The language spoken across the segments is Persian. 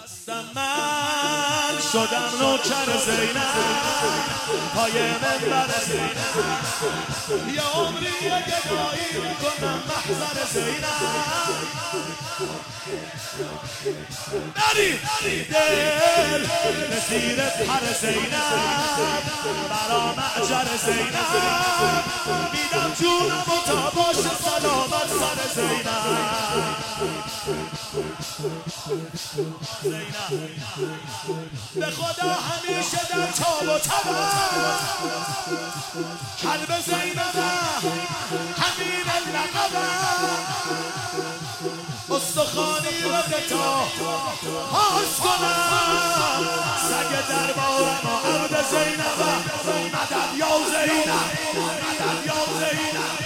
خستم من شدم نوکر زینب پای منبر زینب یه عمری گدایی میکنم محضر زینب نری دل نزیر پر زینب برا معجر زینب میدم جونم و تا باشه سلامت سر زینب به خدا همیشه در تاب و تبم قلب زینبم همین لقبم استخوانی رو به تا پاس کنم سگ دربارم و عبد زینبم مدد یا زینب مدد یا زینب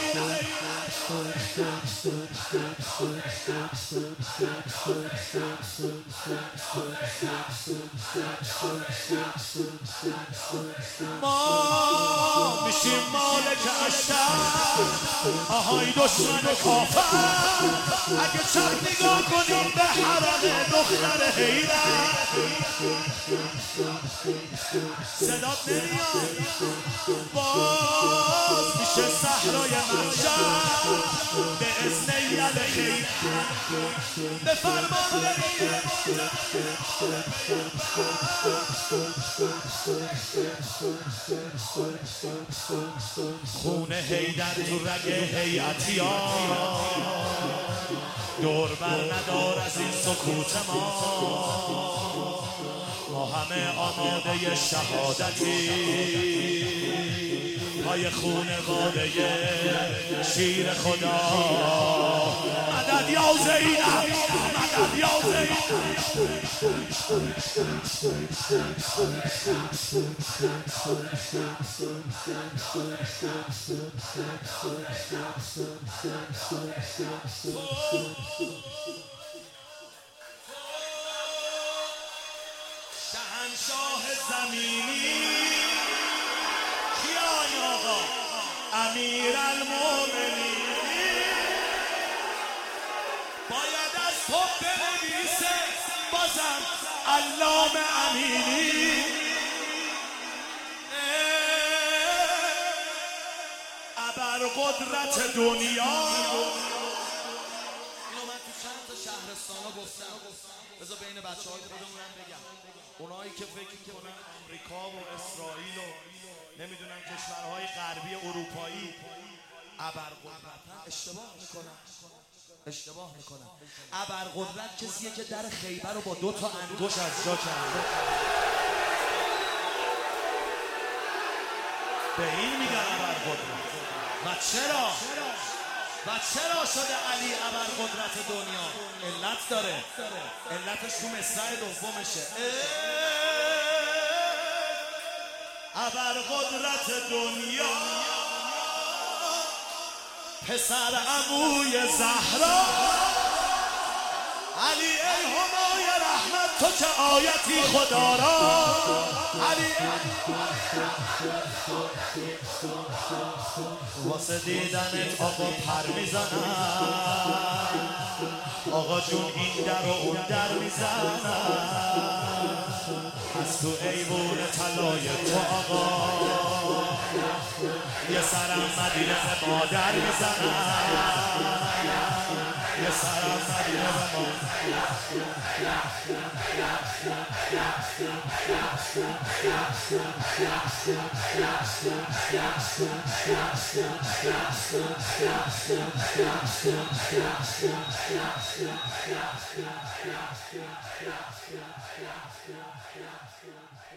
ما میشیم مالک اشتر آهای دشمن کافر اگه چپ نگاه کنیم به حرم دختر حیرت صدات نمیاد باز میشه صحرای محشر به اذن یل خیر به فرمان خون حیدر تو رگ هیئتیان دور بر ندار از این سکوت ما همه آماده شهادتی پای خونواده شیر خدا مدد یا زینب مدد یا زینب شاهنشاه زمینی کیای آقا امیر المومنین باید از تو بنویسه بازم علامه امینی ابرقدرت دنیا اینو من تو چند تا شهرستانا گفتم بذار بین بچه‌های خودمونم بگم اونایی که فکر میکنن آمریکا و اسرائیل و نمیدونن کشورهای غربی اروپایی ابرقدرتن اشتباه میکنن ابرقدرت کسیه که در خیبر رو با 2 تا انگشت از جا کرده به این میگن ابرقدرت و چرا شده علی ابرقدرت دنیا علت داره علتش تو مصرع دومشه ابرقدرت دنیا پسر عموی زهرا علی الهمای رحمت تو که آیتی خدا را علی واسه دیدنت آقا پر میزنن آقا جون این در و اون در میزنن از تو ایوون طلای تو آقا یه سرم مدینه به مادر میزنن یه سرم مدینه به مادر